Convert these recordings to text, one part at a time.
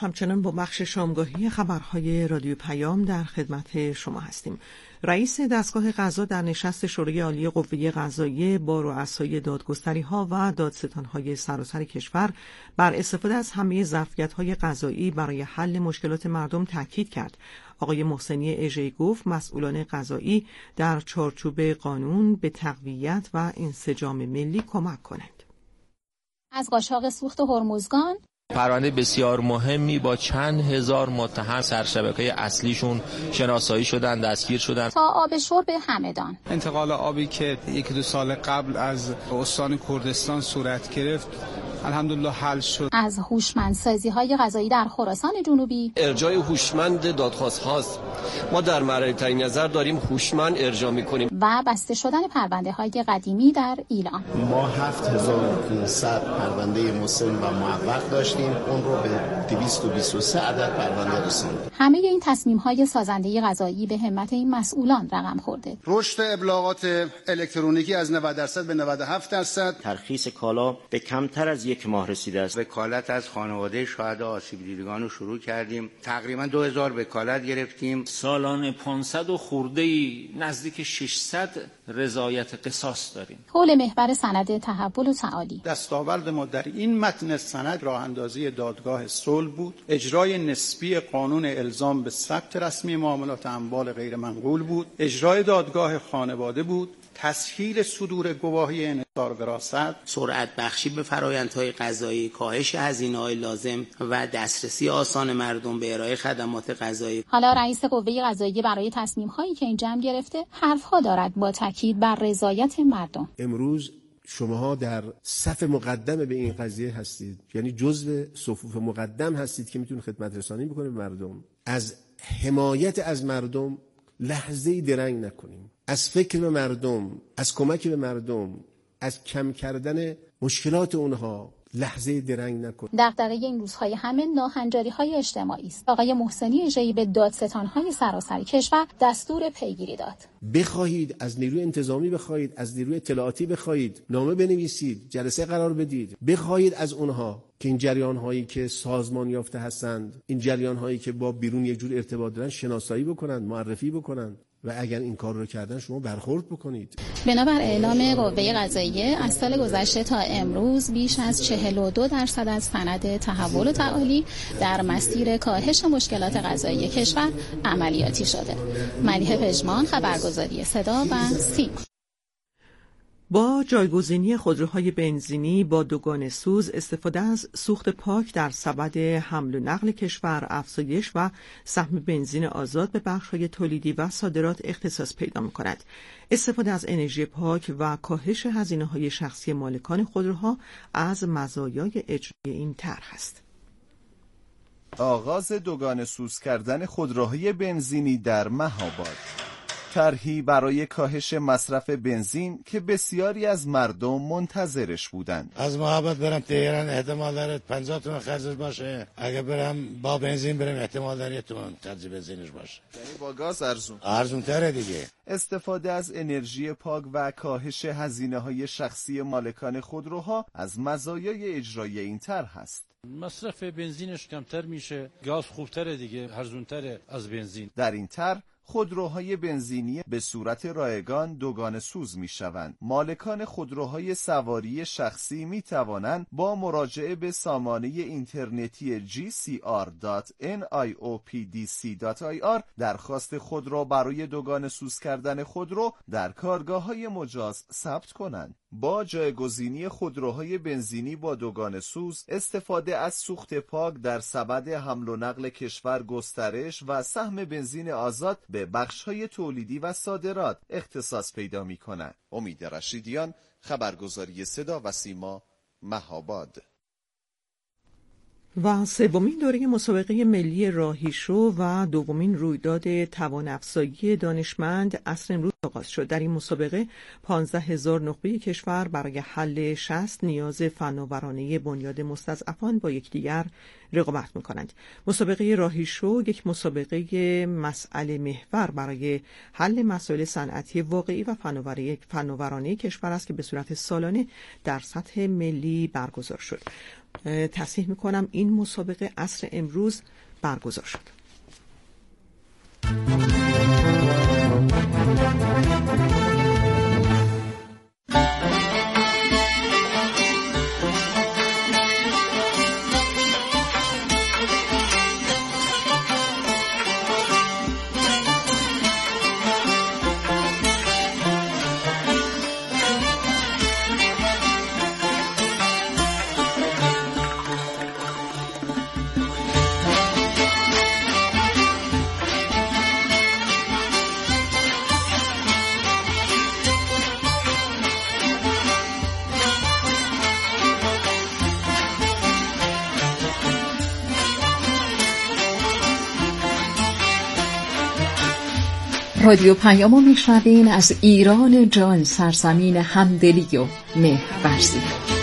همچنان با بخش شامگاهی خبرهای رادیو پیام در خدمت شما هستیم. رئیس دستگاه قضا در نشست شورای عالی قوه قضاییه با رؤسای دادگستری‌ها و دادستان‌های سراسر کشور بر استفاده از همه ظرفیت‌های قضایی برای حل مشکلات مردم تاکید کرد. آقای محسنی اژه‌ای گفت مسئولان قضایی در چارچوب قانون به تقویت و انسجام ملی کمک کنند. از قاچاق سوخت هرمزگان پرونده بسیار مهمی با چند هزار متهم سرشبکه‌های اصلیشون شناسایی شدن، دستگیر شدن. تا آب شرب همدان. انتقال آبی که 1-2 سال قبل از استان کردستان صورت گرفت الحمدلله حل شد. از هوشمندسازی‌های قضایی در خراسان جنوبی. ارجاع هوشمند دادخواست هاست. ما در مرحله تعیین نظر داریم هوشمند ارجاع می‌کنیم. و بسته شدن پرونده‌های قدیمی در ایران. ما 7500 پرونده مسن و معوق داشتیم، اون رو به 223 عدد پرونده رسوندیم. همه این تصمیم‌های سازنده قضایی به همت این مسئولان رقم خورده. رشد ابلاغات الکترونیکی از 90% به 97%. ترخیص کالا به کمتر از 1 ماه رسیده است. وکالت از خانواده شهدا آسیب دیدگان رو شروع کردیم. تقریبا 2000 وکالت گرفتیم. سالانه 500 و خورده‌ای نزدیک 600 رضایت قصاص داریم. حول محور سند تحول و تعالی. دستاورد ما در این متن سند راه اندازی دادگاه صلح بود، اجرای نسبی قانون الزام به ثبت رسمی معاملات اموال غیر منقول بود، اجرای دادگاه خانواده بود، تسهیل صدور گواهی انحصار وراثت، سرعت بخشی به فرآیندهای قضایی، کاهش هزینه‌های لازم و دسترسی آسان مردم به ارائه خدمات قضایی. حالا رئیس قوه قضاییه برای تصمیم‌هایی که این جمع گرفته حرف‌ها دارد با تاکید بر رضایت مردم. امروز شماها در صف مقدم به این قضیه هستید، یعنی جزو صفوف مقدم هستید که میتونید خدمت رسانی بکنید به مردم. از حمایت از مردم لحظه‌ای درنگ نکنیم، از فکر به مردم، از کمک به مردم، از کم کردن مشکلات اونها لحظه درنگ نکن. دغدغه این روزهای همه ناهنجاری‌های اجتماعی است. آقای محسنی اژه‌ای به دادستان‌های سراسر کشور دستور پیگیری داد. بخواهید از نیروی انتظامی، بخواهید از نیروی اطلاعاتی، بخواهید نامه بنویسید، جلسه قرار بدید، بخواهید از اونها که این جریان‌هایی که سازمان یافته هستند، این جریان‌هایی که با بیرون یک جور ارتباط دارن شناسایی بکنند، معرفی بکنند و اگر این کار رو کردن شما برخورد بکنید. بنابر اعلام قوه قضاییه از سال گذشته تا امروز بیش از 42% از سند تحول و تعالی در مسیر کاهش مشکلات قضایی کشور عملیاتی شده. ملیحه پژمان، خبرگزاری صدا و سیما. با جایگزینی خودروهای بنزینی با دوگان سوز، استفاده از سوخت پاک در سبد حمل و نقل کشور افزایش و سهم بنزین آزاد به بخش‌های تولیدی و صادرات اختصاص پیدا می‌کند. استفاده از انرژی پاک و کاهش هزینه‌های شخصی مالکان خودروها از مزایای اجرای این طرح است. آغاز دوگان سوز کردن خودروهای بنزینی در مهاباد، طرحی برای کاهش مصرف بنزین که بسیاری از مردم منتظرش بودند. از مهاباد برم تهران احتمال داره 50 تومن خرجش باشه، اگه برم با بنزین برم احتمال داره 1 تومن خرج بنزینش باشه. یعنی با گاز ارزون تره دیگه. استفاده از انرژی پاک و کاهش هزینه‌های شخصی مالکان خودروها از مزایای اجرای این طرح است. مصرف بنزینش کمتر میشه، گاز خوبتره دیگه، ارزونتره از بنزین. در این طرح خودروهای بنزینی به صورت رایگان دوگان سوز می شوند. مالکان خودروهای سواری شخصی می توانند با مراجعه به سامانه اینترنتی gcr.niopdc.ir درخواست خود را برای دوگان سوز کردن خودرو در کارگاه‌های مجاز ثبت کنند. با جایگزینی خودروهای بنزینی با دوگان سوز، استفاده از سوخت پاک در سبد حمل و نقل کشور گسترش و سهم بنزین آزاد به بخش‌های تولیدی و صادرات اختصاص پیدا می‌کند. امید رشیدیان، خبرگزاری صدا و سیما، مهاباد. و سومین دوره مسابقه ملی راهیشو و دومین رویداد توان افزایی دانشمند عصر امروز آغاز شد. در این مسابقه 15,000 نخبه کشور برای حل 60 نیاز فناورانه بنیاد مستضعفان با یکدیگر رقابت می‌کنند. مسابقه راهیشو یک مسابقه مسئله محور برای حل مسائل صنعتی واقعی و فناورانه کشور است که به صورت سالانه در سطح ملی برگزار شد. تصحیح میکنم این مسابقه عصر امروز برگزار شد. رادیو پیامو میشنوین از ایران جان، سرزمین همدلی و مهرورزی.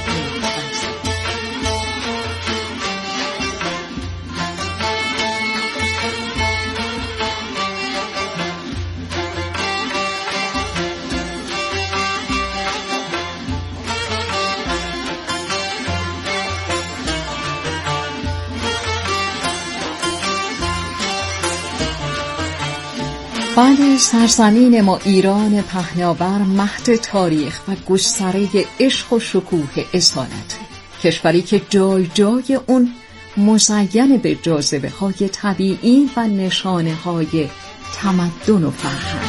بله، سرزمین ما ایران پهناور، مهد تاریخ و گستره عشق و شکوه اصالت، کشوری که جای جای اون مزین به جاذبه های طبیعی و نشانه های تمدن و فرهنگ.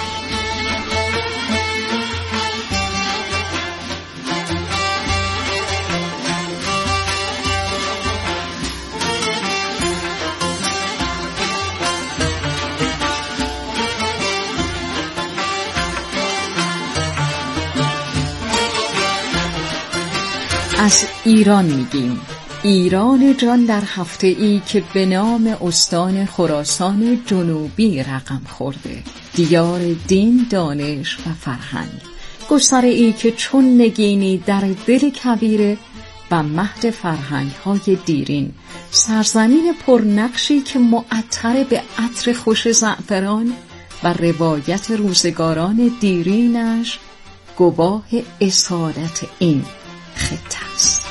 از ایران میگیم، ایران جان، در هفته ای که به نام استان خراسان جنوبی رقم خورده، دیار دین، دانش و فرهنگ، گستره ای که چون نگینی در دل کویره و مهد فرهنگ های دیرین، سرزمین پرنقشی که معطر به عطر خوش زعفران و روایت روزگاران دیرینش گواه اصالت این خطه است.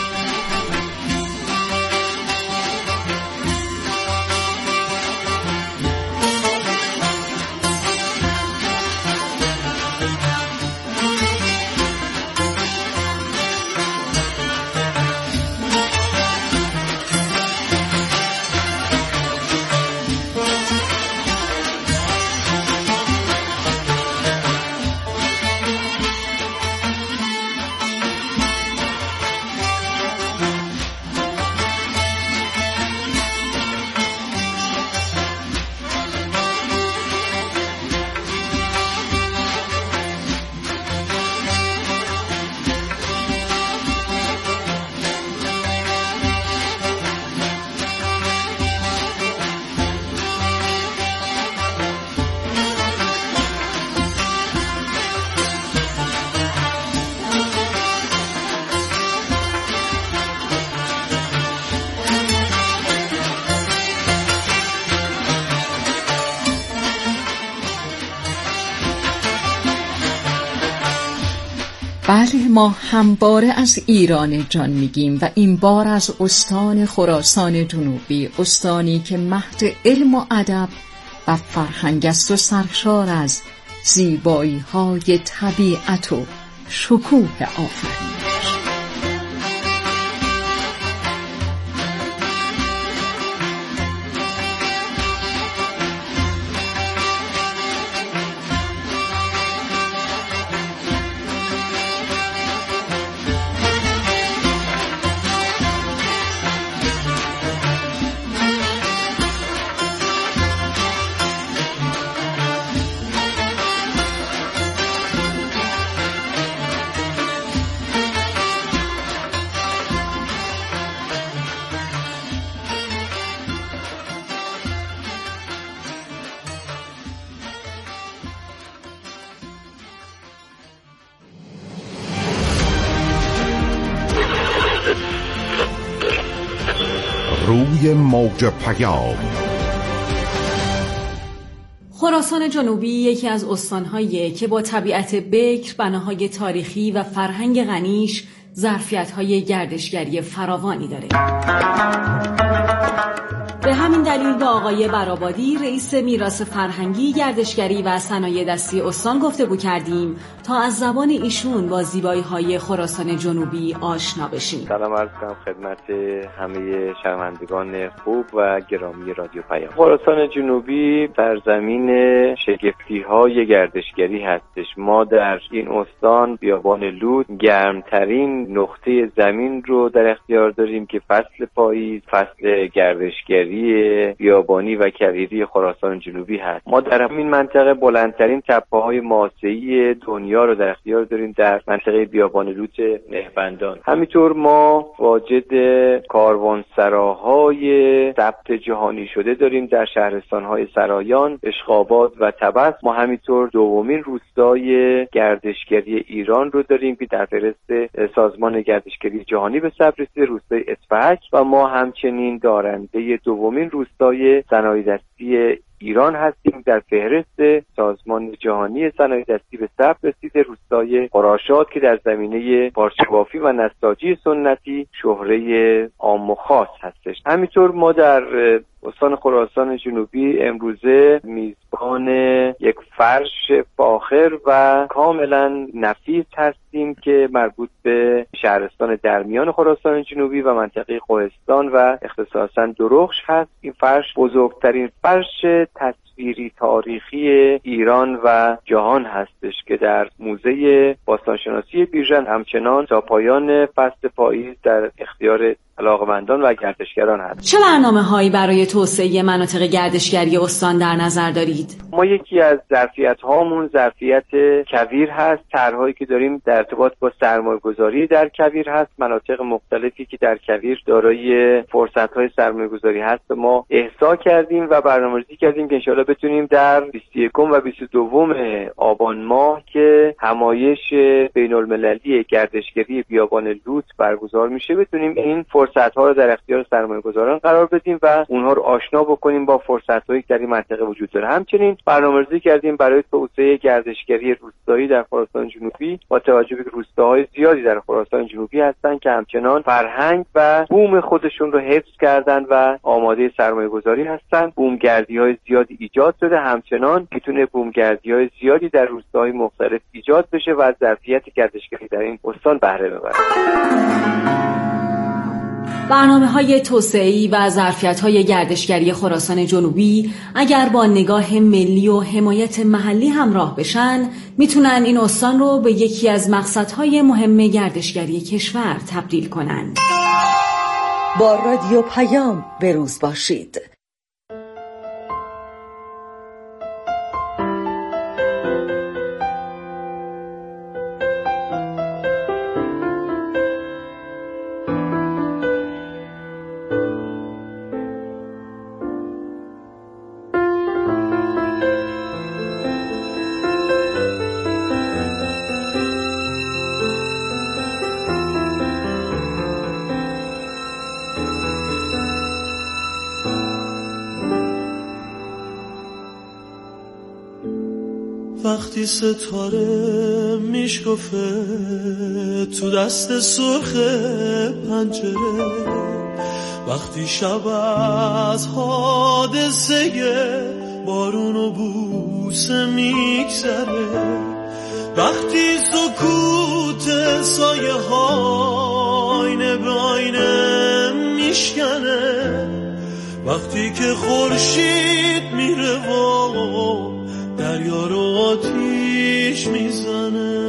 بله، ما همباره از ایران جان میگیم و این بار از استان خراسان جنوبی، استانی که مهد علم و ادب و فرهنگ است و سرشار از زیبایی های طبیعت و شکوه آفرینش. روی موج پیام. خراسان جنوبی یکی از استان‌هایی که با طبیعت بکر، بناهای تاریخی و فرهنگ غنیش ظرفیت‌های گردشگری فراوانی داره. به همین دلیل با آقای برآبادی رئیس میراث فرهنگی، گردشگری و صنایع دستی استان گفتگو کردیم تا از زبان ایشون با زیبایی‌های خراسان جنوبی آشنا بشیم. سلام عرض کنم خدمت همه شنوندگان خوب و گرامی رادیو پیام. خراسان جنوبی سرزمین شگفتی‌های گردشگری هستش. ما در این استان بیابان لود گرمترین نقطه زمین رو در اختیار داریم که فصل پاییز فصل گردشگری بیابانی و کویری خراسان جنوبی هست. ما در همین منطقه بلندترین تپه‌های ماسه‌ای دنیا رو در اختیار داریم در منطقه بیابان لود نهبندان. همینطور ما واجد کاروانسراهای ثبت جهانی شده داریم در شهرستان‌های سرایان، اشخاباد و طبس. ما همینطور دومین روستای گردشگری ایران رو داریم که در فهرست سازمان گردشگری جهانی به ثبت رسیده، روستای اصفهک، و ما همچنین دارنده دومین روستای صنایع دستی ایران هستیم در فهرست سازمان جهانی صنایع دستی به ثبت رسیده، روستای خراشات که در زمینه پارچه‌بافی و نساجی سنتی شهره عام و خاص هستش. همینطور ما در استان خراسان جنوبی امروزه میزبان یک فرش فاخر و کاملا نفیس هستیم که مربوط به شهرستان درمیان خراسان جنوبی و منطقه کوهستان و اختصاصا درخش هست. این فرش بزرگترین فرش تصویری تاریخی ایران و جهان هستش که در موزه باستانشناسی بیژن همچنان تا پایان فصل پاییز در اختیار علاقمندان و گردشگران هست. چه برنامه‌هایی برای توسعه مناطق گردشگری استان در نظر دارید؟ ما یکی از ظرفیت‌هامون ظرفیت کویر هست. طرح‌هایی که داریم در ارتباط با سرمایه‌گذاری در کویر هست. مناطق مختلفی که در کویر دارای فرصت‌های سرمایه‌گذاری هست ما احصا کردیم و برنامه‌ریزی کردیم که انشاءالله بتونیم در 21 و 22 آبان ماه که همایش بین‌المللی گردشگری بیابان لوط برگزار میشه بتونیم این فرصت‌ها رو در اختیار سرمایه‌گذاران قرار بدیم و اونها رو آشنا بکنیم با فرصت‌هایی که در این منطقه وجود داره. همچنین برنامه‌ریزی کردیم برای توسعه گردشگری روستایی در خراسان جنوبی با توجه به روستاهای زیادی در خراسان جنوبی هستن که همچنان فرهنگ و بوم خودشون رو حفظ کردن و آماده سرمایه‌گذاری هستن. بومگردی‌های زیادی ایجاد شده، همچنان میتونه بومگردی‌های زیادی در روستاهای مختلف ایجاد بشه و از ظرفیت گردشگری در این استان بهره ببره. برنامه‌های توسعه‌ای و ظرفیت‌های گردشگری خراسان جنوبی اگر با نگاه ملی و حمایت محلی همراه بشن میتونن این استان رو به یکی از مقصدهای مهم گردشگری کشور تبدیل کنن. با رادیو پیام بروز باشید. وقتی ستاره میشکفه تو دست سرخ پنجره، وقتی شب از حادثه بارون و بوسه میگذره، وقتی سکوت سایه ها آینه به آینه میشکنه، وقتی که خورشید میره و دریا رو آتیش میزنه،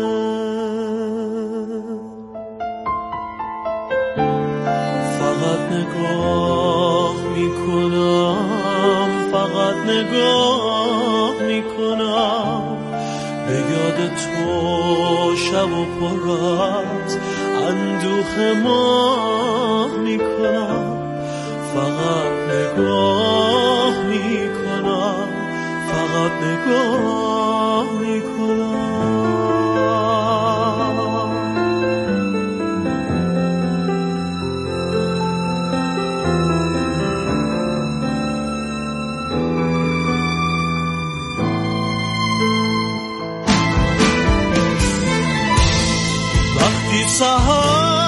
فقط نگاه میکنم، فقط نگاه میکنم به یاد تو شب و پر از اندوه ماه میکنم، فقط نگاه میکنم، فقط نگاه میکنم. وقتی سحر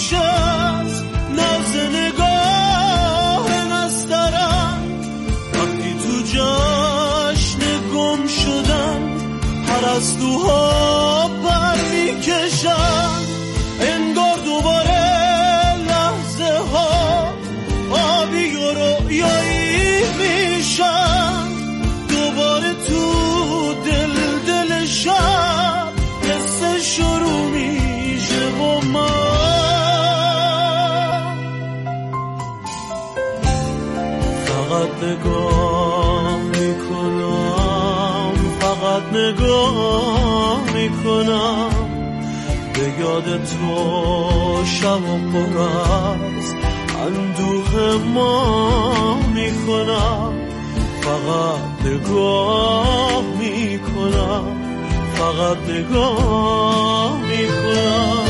میشه از ناز نگاه نسترن. وقتی تو جشن گم شدن پرستوها پر میکشن، انگار دوباره لحظه ها آبی و رویایی میشن. دوباره تو دل شب قصه شروع میشه با من. فقط نگاه میکنم، فقط نگاه میکنم به یاد تو شب و پر از اندوه ما میکنم. فقط نگاه میکنم، فقط نگاه میکنم.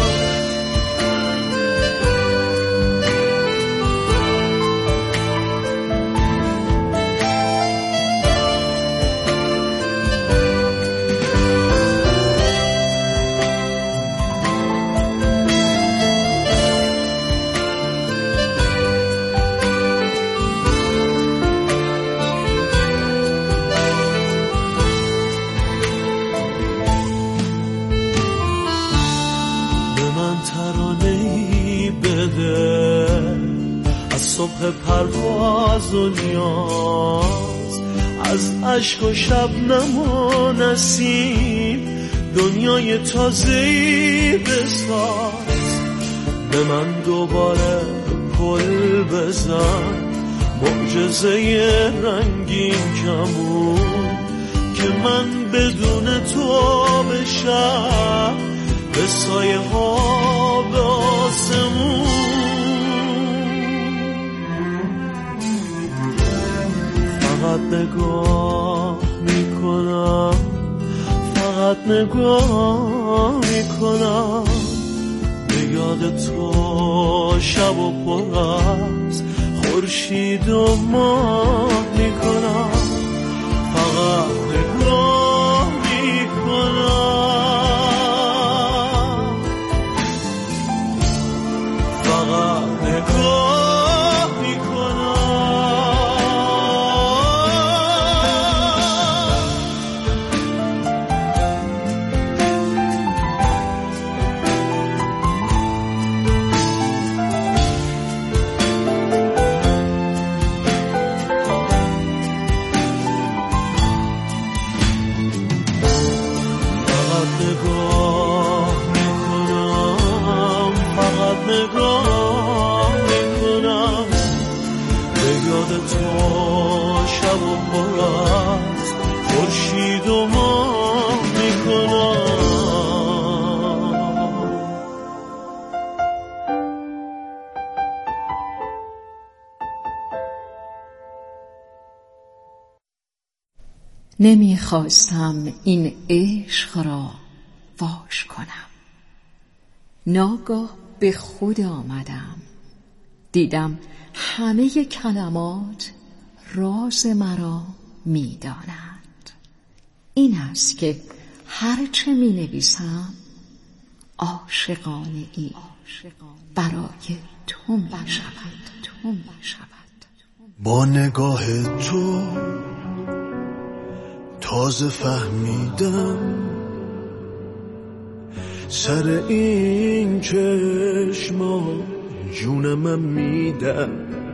صبح پرواز و نیاز، از عشق و شبنم و نسیم دنیای تازه‌ای بساز. به من دوباره پل بزن، معجزه رنگین کمون که من بدون تو بشم به سایه ها به آسمون. فقط نگاه میکنم، فقط نگاه میکنم به یاد تو شب و پر از خورشید و ماه میکنم. فقط نگاه میکنم، فقط نگاه میکنم. نگاه میکنم به یاد تو شب و پر از خورشید و ماه میکنم. نمیخواستم این عشق را فاش کنم، ناگاه به خود آمدم، دیدم همه کلمات راز مرا می‌دانند. این است که هرچه می‌نویسم عاشقانه ای برای تو می‌شود. با نگاه تو تازه فهمیدم سر این چشما جونم میدم.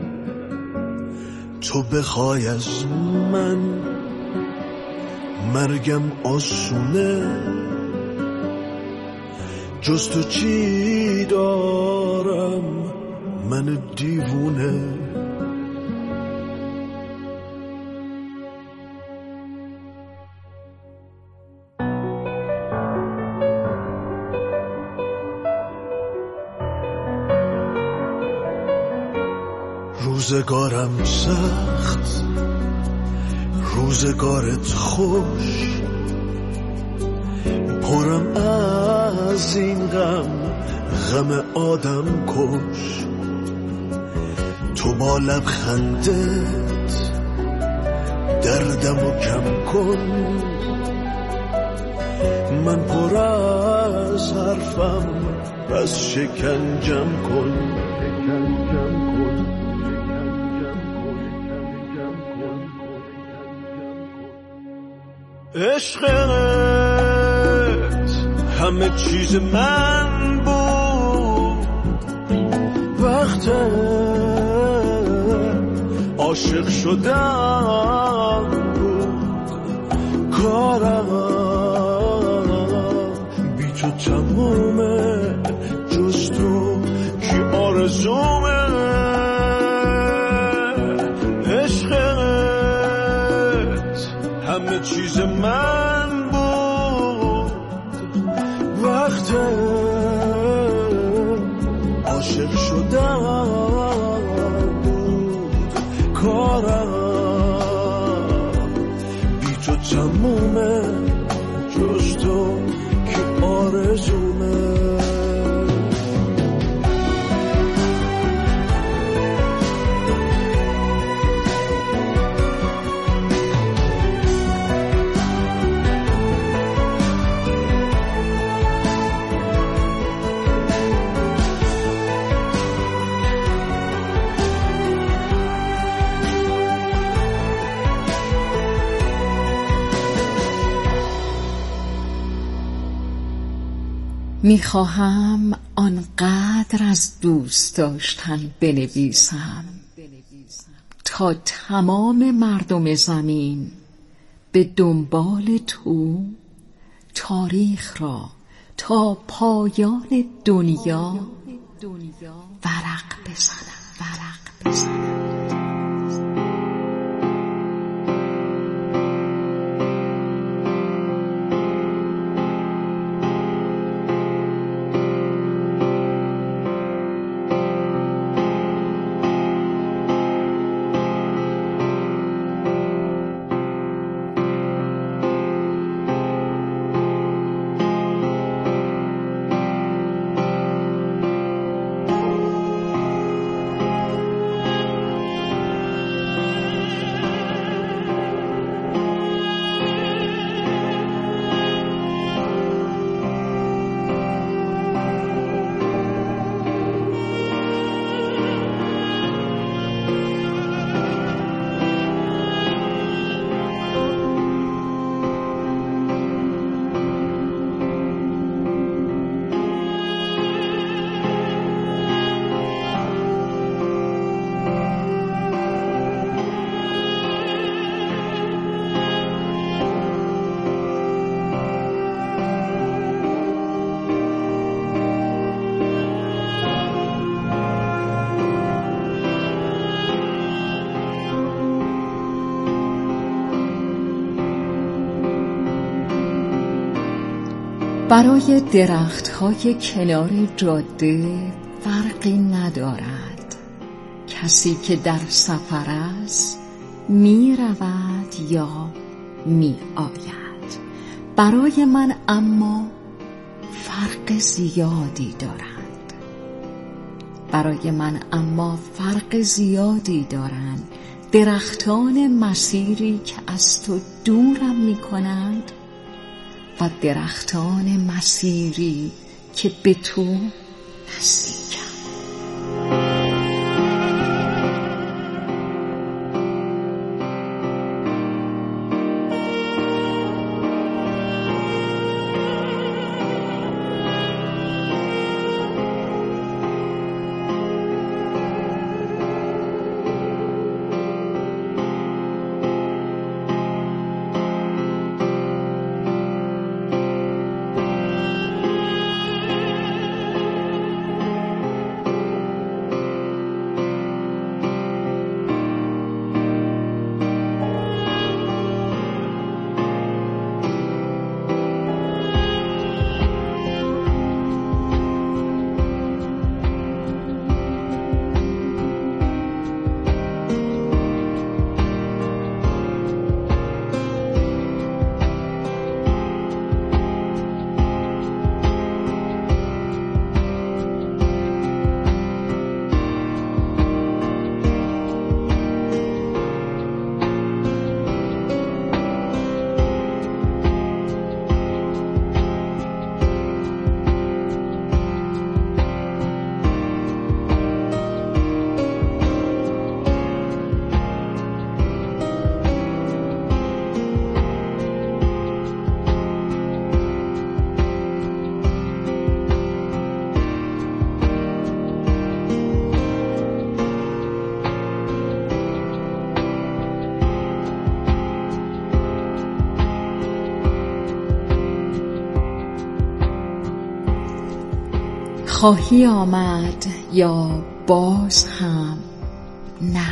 تو بخوای از من مرگم آسونه، جز تو چی دارم من دیوونه. روزگارم سخت، روزگارت خوش، پرم از این غم آدم کش. تو با لبخندت دردمو کم کن، من پر از حرفم پس شکنجم کن. عشقت همه چیز من بود، وقت عاشق شدم بود، کارم بی تو تمومه، جز تو کی آرزومه. عشقت همه چیز من بود، وقت عاشق شدم بود، کارم بی تو تمومه، جز تو که آرزومه. میخواهم آنقدر از دوست داشتن بنویسم تا تمام مردم زمین به دنبال تو تاریخ را تا پایان دنیا ورق بزنم. برای درخت‌های کنار جاده فرقی ندارد، کسی که در سفر است می رود یا می آید. برای من اما فرق زیادی دارند. درختان مسیری که از تو دورم می کنند و درختان مسیری که به تو نزدیکم. خواهی آمد یا باز هم نه.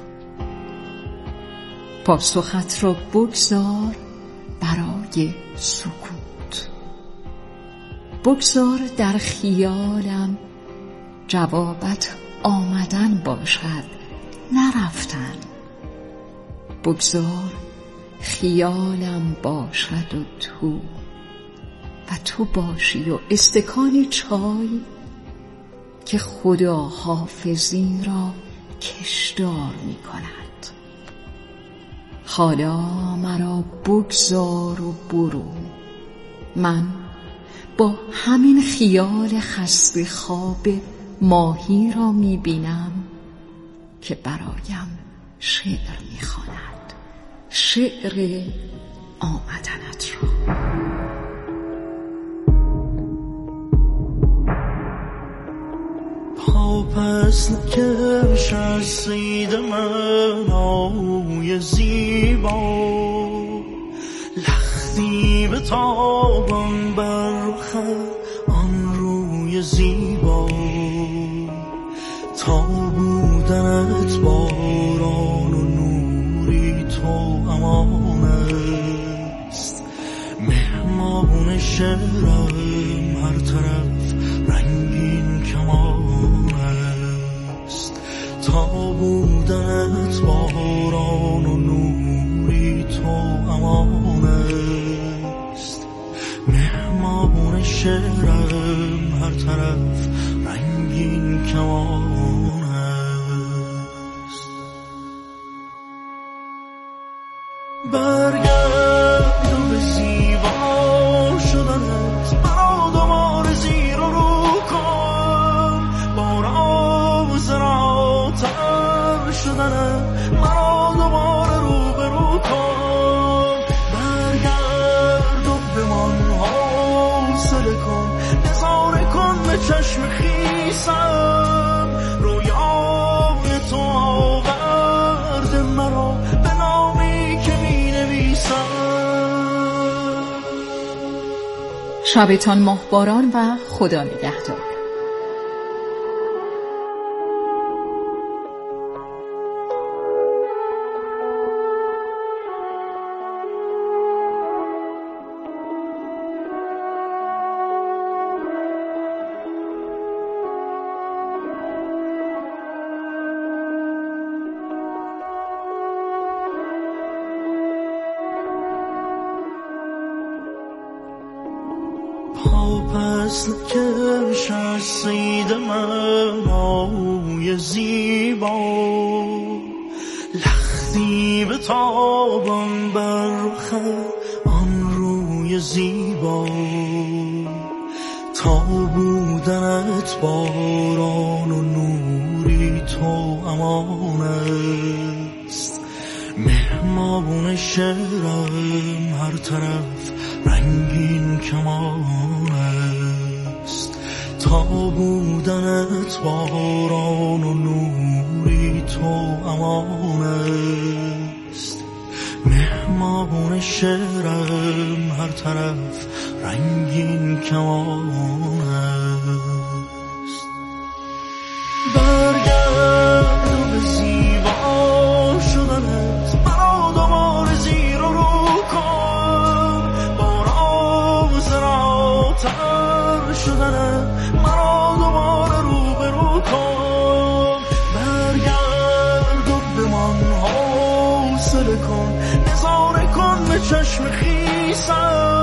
پاسخت را بگذار برای سکوت. بگذار در خیالم جوابت آمدن باشد نرفتن. بگذار خیالم باشد و تو باشی و استکانی چای که خدا حافظی را کشدار می کند. حالا مرا بگذار و برو. من با همین خیال خسته خواب ماهی را می بینم که برایم شعر می خواند، شعر آمدنت را. پس نکش از سید من آوی زیبا، لختی به تابم بر رخ آن روی زیبا. تا بودنت باران و نوری تو امان است، مهمان شعرم هر طرف رنگین کمان. تا بودنت باران و نوری تو امان است، مهمان شعرم هر طرف رنگین کمان است. برگرد و به زیبا شدنت مرا دوباره زیر و رو کن. باراز را تر شدنت مرا دوباره رو به رو کن. برگرد و بمان حوصله کن، نظاره کن به چشم خیسم. رویای تو آورده مرا به نامی که می نویسم. شبتان ماهباران و خدا نگهدار. پس نکش از سید من آوی زیبا، لختی به تابم بر رخ آن روی زیبا. تا بودنت باران و نوری تو امان است، مهمان شعرم هر طرف رنگین کمان است. تا بودنت باران و نوری تو امان است، مهمان شعرم هر طرف رنگین کمان است. برگرد و به زیبا شدنت مرا دوباره زیر و رو کن. باراز را تر شدنت مرا دوباره رو به رو کن. برگرد و بمان حوصله کن، نظاره کن به چشم خیسم.